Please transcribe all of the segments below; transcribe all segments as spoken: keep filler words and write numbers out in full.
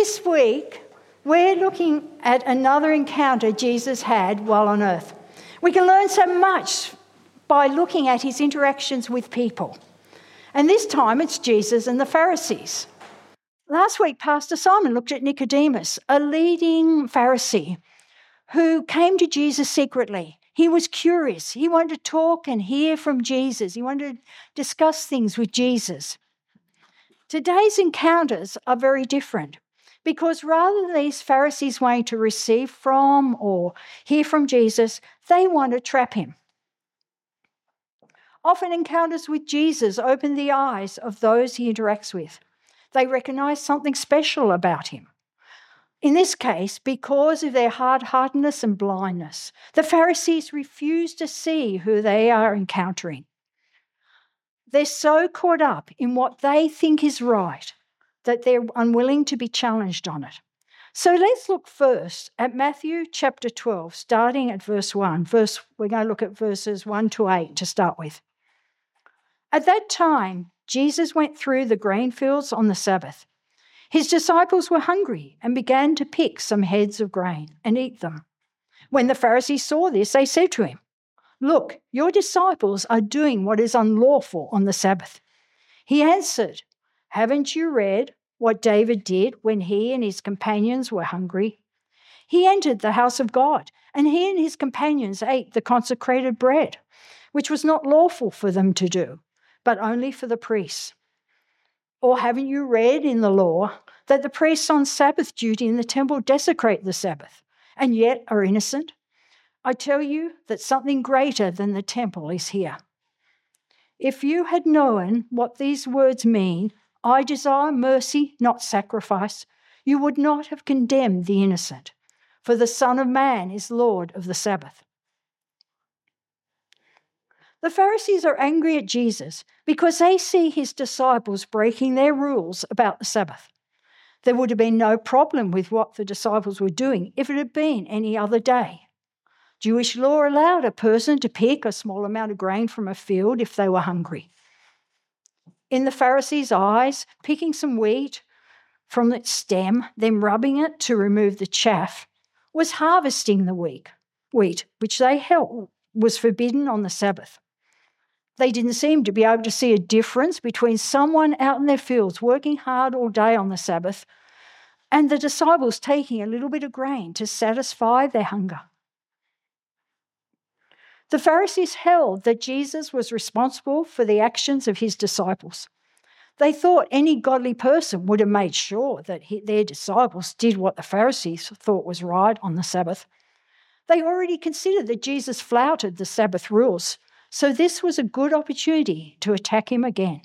This week, we're looking at another encounter Jesus had while on earth. We can learn so much by looking at his interactions with people. And this time it's Jesus and the Pharisees. Last week, Pastor Simon looked at Nicodemus, a leading Pharisee who came to Jesus secretly. He was curious. He wanted to talk and hear from Jesus. He wanted to discuss things with Jesus. Today's encounters are very different because rather than these Pharisees wanting to receive from or hear from Jesus, they want to trap him. Often encounters with Jesus open the eyes of those he interacts with. They recognise something special about him. In this case, because of their hard-heartedness and blindness, the Pharisees refuse to see who they are encountering. They're so caught up in what they think is right that they're unwilling to be challenged on it. So let's look first at Matthew chapter twelve, starting at verse one. Verse, we're going to look at verses one to eight to start with. At that time, Jesus went through the grain fields on the Sabbath. His disciples were hungry and began to pick some heads of grain and eat them. When the Pharisees saw this, they said to him, "Look, your disciples are doing what is unlawful on the Sabbath." He answered, "Haven't you read what David did when he and his companions were hungry? He entered the house of God, and he and his companions ate the consecrated bread, which was not lawful for them to do, but only for the priests. Or haven't you read in the law that the priests on Sabbath duty in the temple desecrate the Sabbath, and yet are innocent? I tell you that something greater than the temple is here. If you had known what these words mean, 'I desire mercy, not sacrifice,' you would not have condemned the innocent, for the Son of Man is Lord of the Sabbath." The Pharisees are angry at Jesus because they see his disciples breaking their rules about the Sabbath. There would have been no problem with what the disciples were doing if it had been any other day. Jewish law allowed a person to pick a small amount of grain from a field if they were hungry. In the Pharisees' eyes, picking some wheat from its stem, then rubbing it to remove the chaff, was harvesting the wheat, wheat which they held was forbidden on the Sabbath. They didn't seem to be able to see a difference between someone out in their fields working hard all day on the Sabbath and the disciples taking a little bit of grain to satisfy their hunger. The Pharisees held that Jesus was responsible for the actions of his disciples. They thought any godly person would have made sure that he, their disciples did what the Pharisees thought was right on the Sabbath. They already considered that Jesus flouted the Sabbath rules, so this was a good opportunity to attack him again.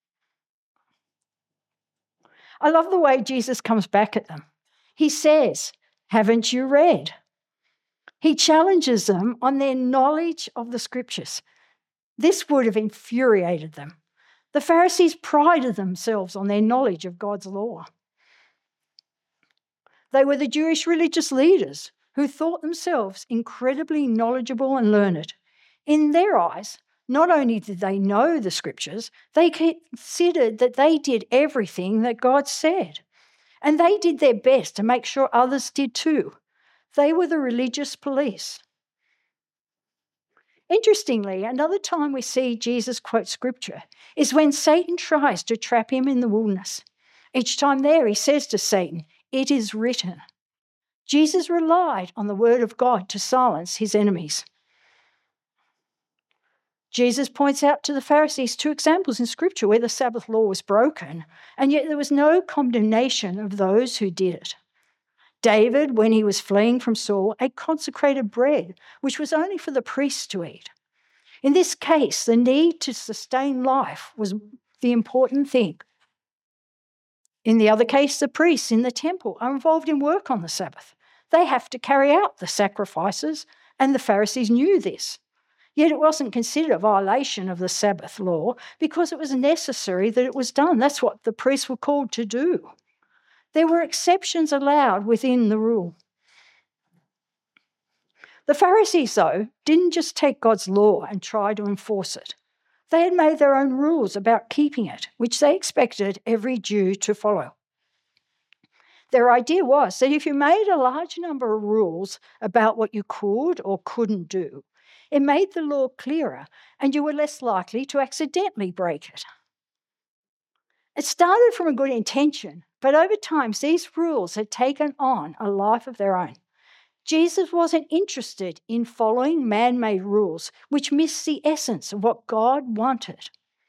I love the way Jesus comes back at them. He says, "Haven't you read?" He challenges them on their knowledge of the Scriptures. This would have infuriated them. The Pharisees prided themselves on their knowledge of God's law. They were the Jewish religious leaders who thought themselves incredibly knowledgeable and learned. In their eyes, not only did they know the Scriptures, they considered that they did everything that God said. And they did their best to make sure others did too. They were the religious police. Interestingly, another time we see Jesus quote Scripture is when Satan tries to trap him in the wilderness. Each time there he says to Satan, "It is written." Jesus relied on the word of God to silence his enemies. Jesus points out to the Pharisees two examples in Scripture where the Sabbath law was broken, and yet there was no condemnation of those who did it. David, when he was fleeing from Saul, ate consecrated bread, which was only for the priests to eat. In this case, the need to sustain life was the important thing. In the other case, the priests in the temple are involved in work on the Sabbath. They have to carry out the sacrifices, and the Pharisees knew this. Yet it wasn't considered a violation of the Sabbath law because it was necessary that it was done. That's what the priests were called to do. There were exceptions allowed within the rule. The Pharisees, though, didn't just take God's law and try to enforce it. They had made their own rules about keeping it, which they expected every Jew to follow. Their idea was that if you made a large number of rules about what you could or couldn't do, it made the law clearer and you were less likely to accidentally break it. It started from a good intention, but over time, these rules had taken on a life of their own. Jesus wasn't interested in following man-made rules, which missed the essence of what God wanted.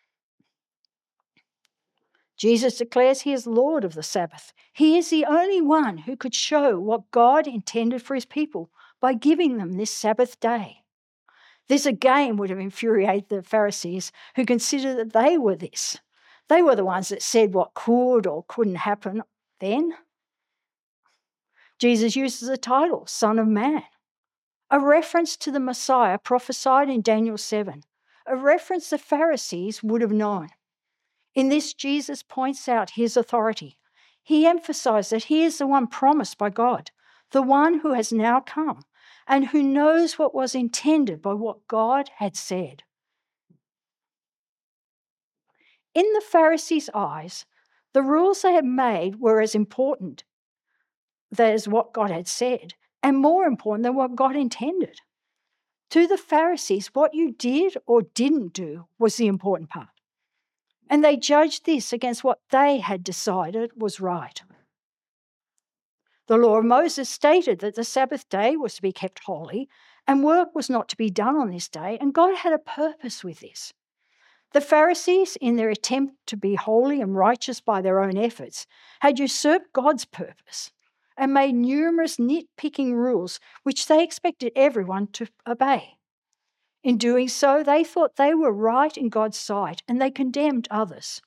Jesus declares he is Lord of the Sabbath. He is the only one who could show what God intended for his people by giving them this Sabbath day. This again would have infuriated the Pharisees, who considered that they were this. They were the ones that said what could or couldn't happen then. Jesus uses the title, Son of Man, a reference to the Messiah prophesied in Daniel seven, a reference the Pharisees would have known. In this, Jesus points out his authority. He emphasized that he is the one promised by God, the one who has now come, and who knows what was intended by what God had said. In the Pharisees' eyes, the rules they had made were as important as what God had said, and more important than what God intended. To the Pharisees, what you did or didn't do was the important part. And they judged this against what they had decided was right. The law of Moses stated that the Sabbath day was to be kept holy and work was not to be done on this day, and God had a purpose with this. The Pharisees, in their attempt to be holy and righteous by their own efforts, had usurped God's purpose and made numerous nitpicking rules which they expected everyone to obey. In doing so, they thought they were right in God's sight and they condemned others.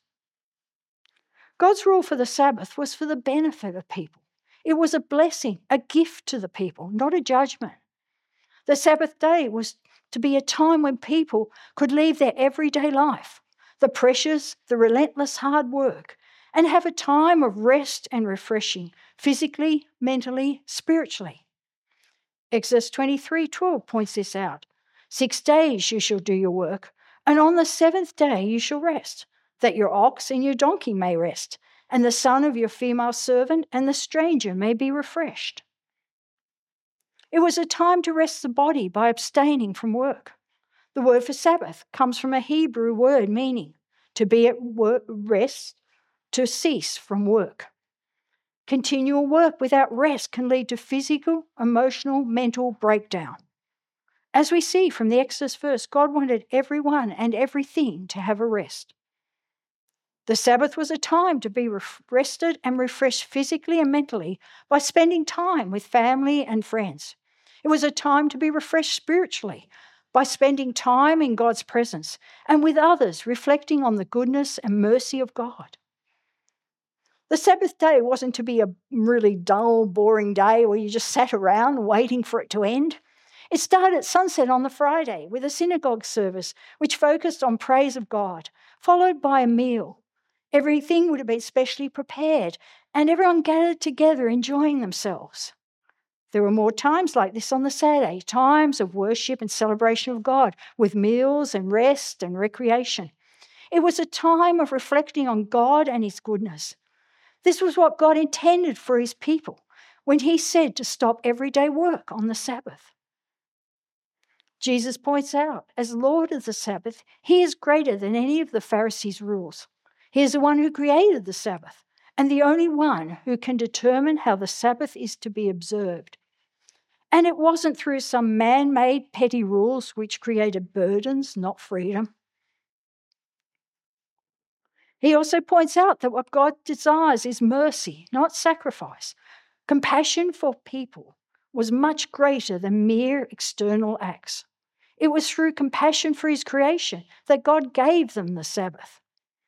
God's rule for the Sabbath was for the benefit of people. It was a blessing, a gift to the people, not a judgment. The Sabbath day was to be a time when people could leave their everyday life, the pressures, the relentless hard work, and have a time of rest and refreshing, physically, mentally, spiritually. Exodus twenty-three twelve points this out. Six days you shall do your work, and on the seventh day you shall rest, that your ox and your donkey may rest, and the son of your female servant and the stranger may be refreshed. It was a time to rest the body by abstaining from work. The word for Sabbath comes from a Hebrew word meaning to be at work, rest, to cease from work. Continual work without rest can lead to physical, emotional, mental breakdown. As we see from the Exodus verse, God wanted everyone and everything to have a rest. The Sabbath was a time to be rested and refreshed physically and mentally by spending time with family and friends. It was a time to be refreshed spiritually by spending time in God's presence and with others, reflecting on the goodness and mercy of God. The Sabbath day wasn't to be a really dull, boring day where you just sat around waiting for it to end. It started at sunset on the Friday with a synagogue service which focused on praise of God, followed by a meal. Everything would have been specially prepared and everyone gathered together enjoying themselves. There were more times like this on the Saturday, times of worship and celebration of God with meals and rest and recreation. It was a time of reflecting on God and his goodness. This was what God intended for his people when he said to stop everyday work on the Sabbath. Jesus points out, as Lord of the Sabbath, he is greater than any of the Pharisees' rules. He is the one who created the Sabbath and the only one who can determine how the Sabbath is to be observed. And it wasn't through some man-made petty rules which created burdens, not freedom. He also points out that what God desires is mercy, not sacrifice. Compassion for people was much greater than mere external acts. It was through compassion for his creation that God gave them the Sabbath.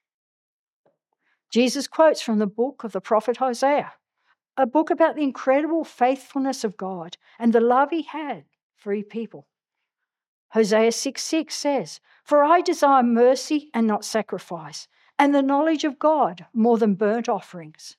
Jesus quotes from the book of the prophet Hosea, a book about the incredible faithfulness of God and the love he had for his people. Hosea six six says, "For I desire mercy and not sacrifice, and the knowledge of God more than burnt offerings."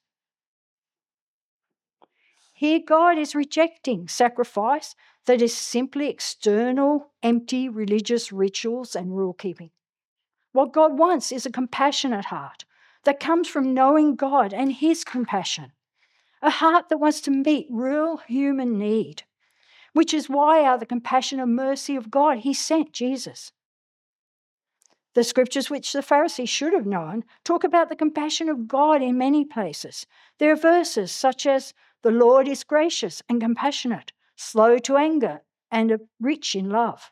Here God is rejecting sacrifice that is simply external, empty religious rituals and rule-keeping. What God wants is a compassionate heart that comes from knowing God and his compassion, a heart that wants to meet real human need, which is why, out of the compassion and mercy of God, he sent Jesus. The scriptures, which the Pharisees should have known, talk about the compassion of God in many places. There are verses such as, "The Lord is gracious and compassionate, slow to anger, and rich in love."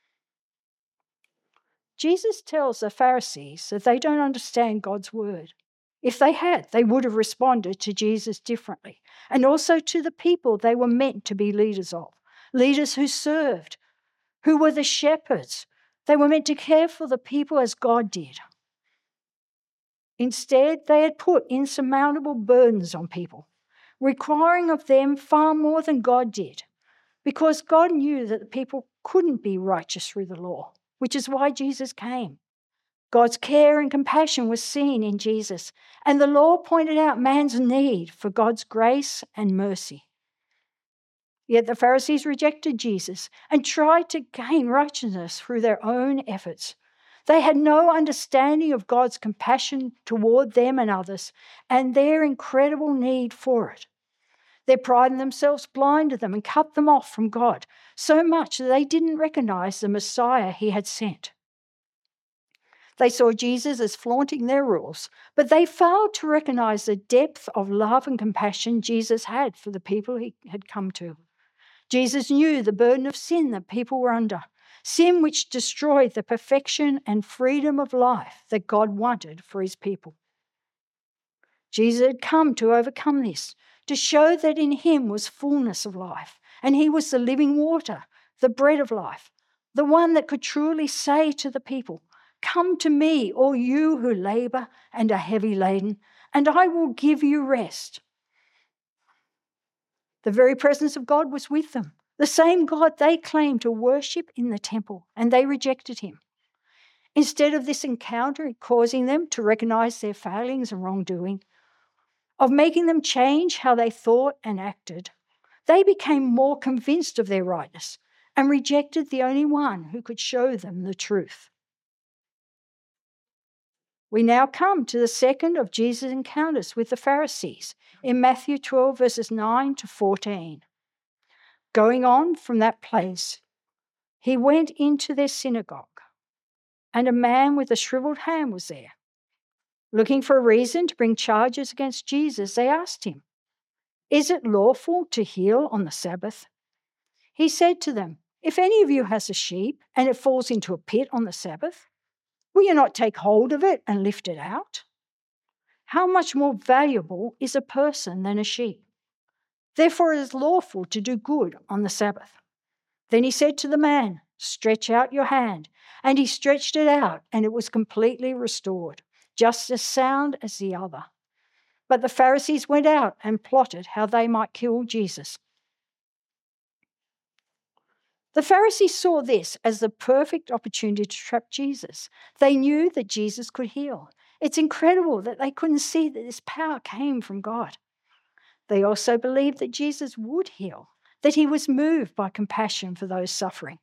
Jesus tells the Pharisees that they don't understand God's word. If they had, they would have responded to Jesus differently, and also to the people they were meant to be leaders of, leaders who served, who were the shepherds. They were meant to care for the people as God did. Instead, they had put insurmountable burdens on people, requiring of them far more than God did, because God knew that the people couldn't be righteous through the law, which is why Jesus came. God's care and compassion was seen in Jesus, and the law pointed out man's need for God's grace and mercy. Yet the Pharisees rejected Jesus and tried to gain righteousness through their own efforts. They had no understanding of God's compassion toward them and others, and their incredible need for it. Their pride in themselves blinded them and cut them off from God, so much that they didn't recognize the Messiah he had sent. They saw Jesus as flaunting their rules, but they failed to recognize the depth of love and compassion Jesus had for the people he had come to. Jesus knew the burden of sin that people were under, sin which destroyed the perfection and freedom of life that God wanted for his people. Jesus had come to overcome this, to show that in him was fullness of life, and he was the living water, the bread of life, the one that could truly say to the people, "Come to me, all you who labor and are heavy laden, and I will give you rest." The very presence of God was with them, the same God they claimed to worship in the temple, and they rejected him. Instead of this encounter causing them to recognize their failings and wrongdoing, of making them change how they thought and acted, they became more convinced of their rightness and rejected the only one who could show them the truth. We now come to the second of Jesus' encounters with the Pharisees in Matthew twelve, verses nine to fourteen. Going on from that place, he went into their synagogue, and a man with a shriveled hand was there. Looking for a reason to bring charges against Jesus, they asked him, "Is it lawful to heal on the Sabbath?" He said to them, "If any of you has a sheep and it falls into a pit on the Sabbath, will you not take hold of it and lift it out? How much more valuable is a person than a sheep? Therefore it is lawful to do good on the Sabbath." Then he said to the man, "Stretch out your hand." And he stretched it out, and it was completely restored, just as sound as the other. But the Pharisees went out and plotted how they might kill Jesus. The Pharisees saw this as the perfect opportunity to trap Jesus. They knew that Jesus could heal. It's incredible that they couldn't see that this power came from God. They also believed that Jesus would heal, that he was moved by compassion for those suffering.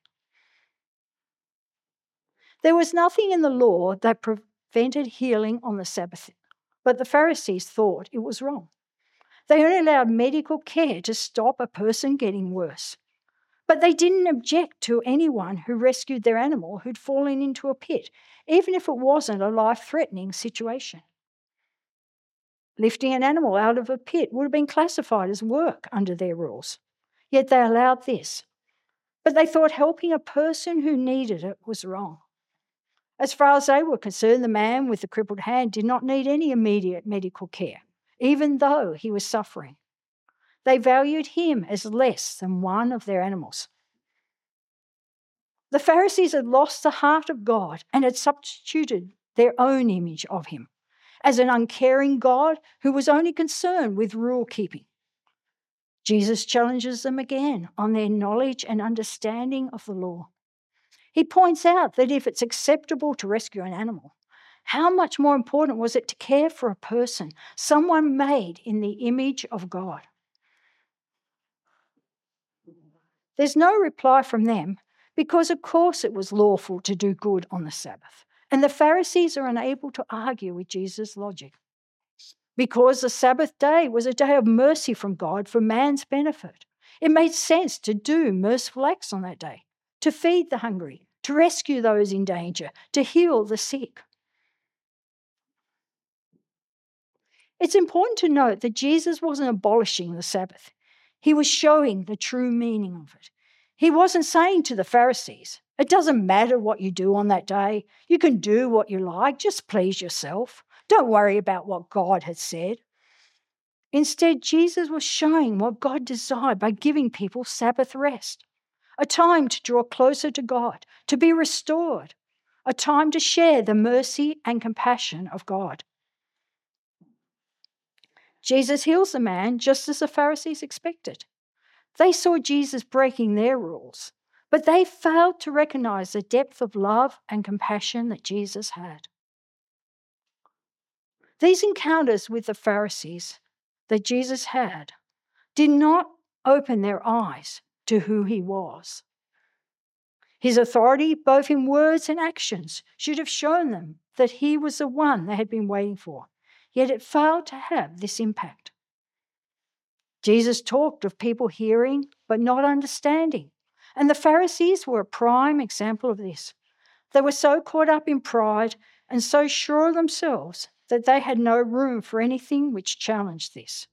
There was nothing in the law that prevented healing on the Sabbath, but the Pharisees thought it was wrong. They only allowed medical care to stop a person getting worse. But they didn't object to anyone who rescued their animal who'd fallen into a pit, even if it wasn't a life-threatening situation. Lifting an animal out of a pit would have been classified as work under their rules, yet they allowed this. But they thought helping a person who needed it was wrong. As far as they were concerned, the man with the crippled hand did not need any immediate medical care, even though he was suffering. They valued him as less than one of their animals. The Pharisees had lost the heart of God and had substituted their own image of him as an uncaring God who was only concerned with rule keeping. Jesus challenges them again on their knowledge and understanding of the law. He points out that if it's acceptable to rescue an animal, how much more important was it to care for a person, someone made in the image of God? There's no reply from them because, of course, it was lawful to do good on the Sabbath, and the Pharisees are unable to argue with Jesus' logic. Because the Sabbath day was a day of mercy from God for man's benefit. It made sense to do merciful acts on that day, to feed the hungry, to rescue those in danger, to heal the sick. It's important to note that Jesus wasn't abolishing the Sabbath. He was showing the true meaning of it. He wasn't saying to the Pharisees, it doesn't matter what you do on that day. You can do what you like, just please yourself. Don't worry about what God has said. Instead, Jesus was showing what God desired by giving people Sabbath rest, a time to draw closer to God, to be restored, a time to share the mercy and compassion of God. Jesus heals the man just as the Pharisees expected. They saw Jesus breaking their rules, but they failed to recognize the depth of love and compassion that Jesus had. These encounters with the Pharisees that Jesus had did not open their eyes to who he was. His authority, both in words and actions, should have shown them that he was the one they had been waiting for, yet it failed to have this impact. Jesus talked of people hearing but not understanding, and the Pharisees were a prime example of this. They were so caught up in pride and so sure of themselves that they had no room for anything which challenged this.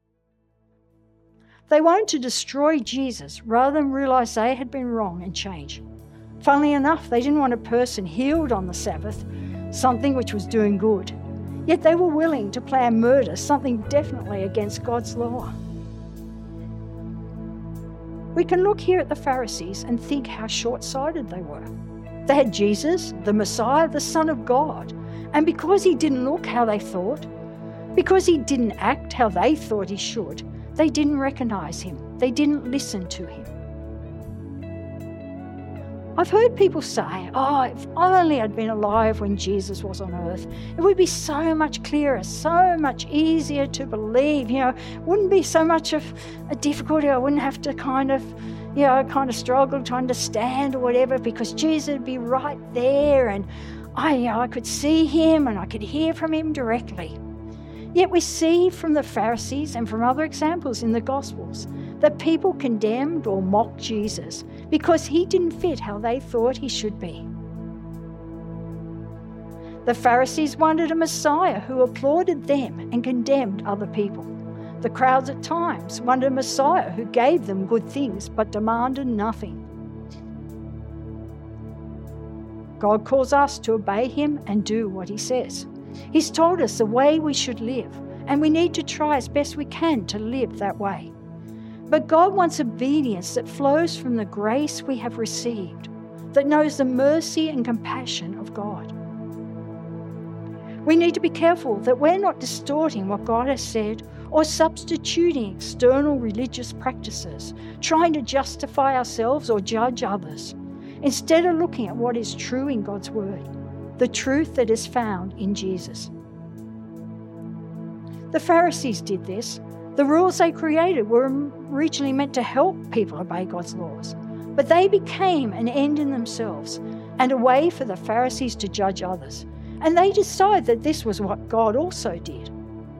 They wanted to destroy Jesus rather than realize they had been wrong and change. Funnily enough, they didn't want a person healed on the Sabbath, something which was doing good. Yet they were willing to plan murder, something definitely against God's law. We can look here at the Pharisees and think how short-sighted they were. They had Jesus, the Messiah, the Son of God, and because he didn't look how they thought, because he didn't act how they thought he should, they didn't recognize him. They didn't listen to him. I've heard people say, oh, if only I'd been alive when Jesus was on earth, it would be so much clearer, so much easier to believe. You know, it wouldn't be so much of a difficulty. I wouldn't have to kind of, you know, kind of struggle to understand or whatever, because Jesus would be right there and I, you know, I could see him and I could hear from him directly. Yet we see from the Pharisees and from other examples in the Gospels that people condemned or mocked Jesus because he didn't fit how they thought he should be. The Pharisees wanted a Messiah who applauded them and condemned other people. The crowds at times wanted a Messiah who gave them good things but demanded nothing. God calls us to obey him and do what he says. He's told us the way we should live, and we need to try as best we can to live that way. But God wants obedience that flows from the grace we have received, that knows the mercy and compassion of God. We need to be careful that we're not distorting what God has said or substituting external religious practices, trying to justify ourselves or judge others, instead of looking at what is true in God's word, the truth that is found in Jesus. The Pharisees did this. The rules they created were originally meant to help people obey God's laws, but they became an end in themselves and a way for the Pharisees to judge others. And they decided that this was what God also did.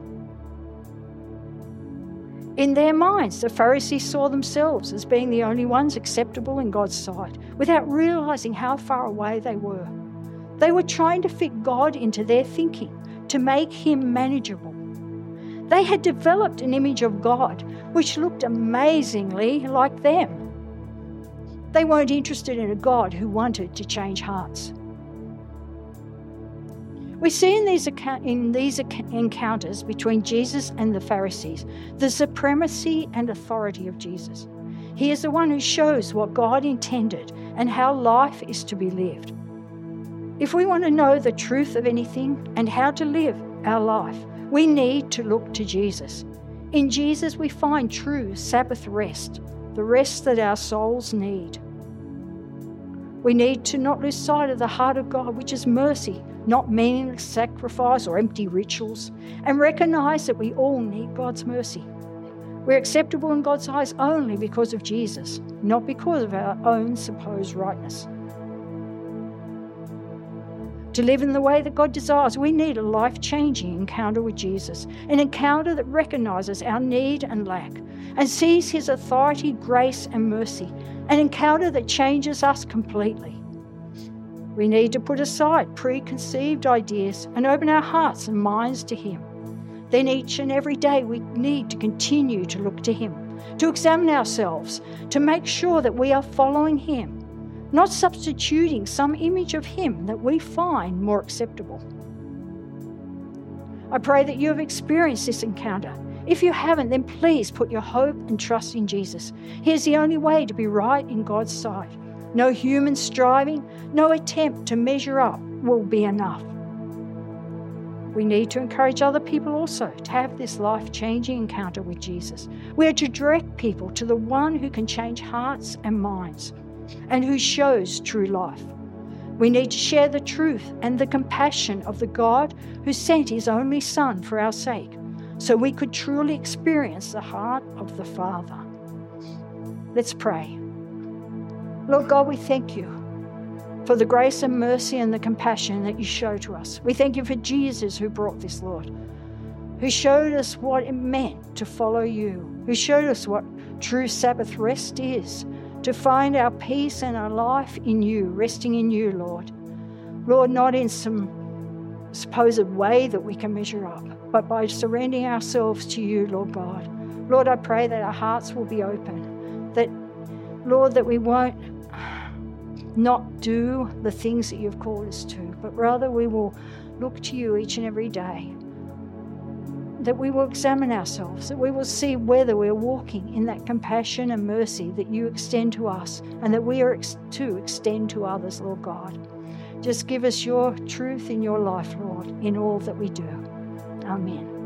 In their minds, the Pharisees saw themselves as being the only ones acceptable in God's sight, without realizing how far away they were. They were trying to fit God into their thinking, to make him manageable. They had developed an image of God which looked amazingly like them. They weren't interested in a God who wanted to change hearts. We see in these, in these encounters between Jesus and the Pharisees the supremacy and authority of Jesus. He is the one who shows what God intended and how life is to be lived. If we want to know the truth of anything and how to live our life, we need to look to Jesus. In Jesus we find true Sabbath rest, the rest that our souls need. We need to not lose sight of the heart of God, which is mercy, not meaningless sacrifice or empty rituals, and recognize that we all need God's mercy. We're acceptable in God's eyes only because of Jesus, not because of our own supposed rightness. to live in the way that God desires, we need a life-changing encounter with Jesus, an encounter that recognises our need and lack and sees his authority, grace and mercy, an encounter that changes us completely. We need to put aside preconceived ideas and open our hearts and minds to him. Then each and every day we need to continue to look to him, to examine ourselves, to make sure that we are following him, not substituting some image of him that we find more acceptable. I pray that you have experienced this encounter. If you haven't, then please put your hope and trust in Jesus. He is the only way to be right in God's sight. No human striving, no attempt to measure up will be enough. We need to encourage other people also to have this life-changing encounter with Jesus. We are to direct people to the one who can change hearts and minds and who shows true life. We need to share the truth and the compassion of the God who sent his only Son for our sake, so we could truly experience the heart of the Father. Let's pray. Lord God, we thank you for the grace and mercy and the compassion that you show to us. We thank you for Jesus who brought this, Lord, who showed us what it meant to follow you, who showed us what true Sabbath rest is, to find our peace and our life in you, resting in you, Lord. Lord, not in some supposed way that we can measure up, but by surrendering ourselves to you, Lord God. Lord, I pray that our hearts will be open, that, Lord, that we won't not do the things that you've called us to, but rather we will look to you each and every day, that we will examine ourselves, that we will see whether we're walking in that compassion and mercy that you extend to us and that we are ex- to extend to others, Lord God. Just give us your truth in your life, Lord, in all that we do. Amen.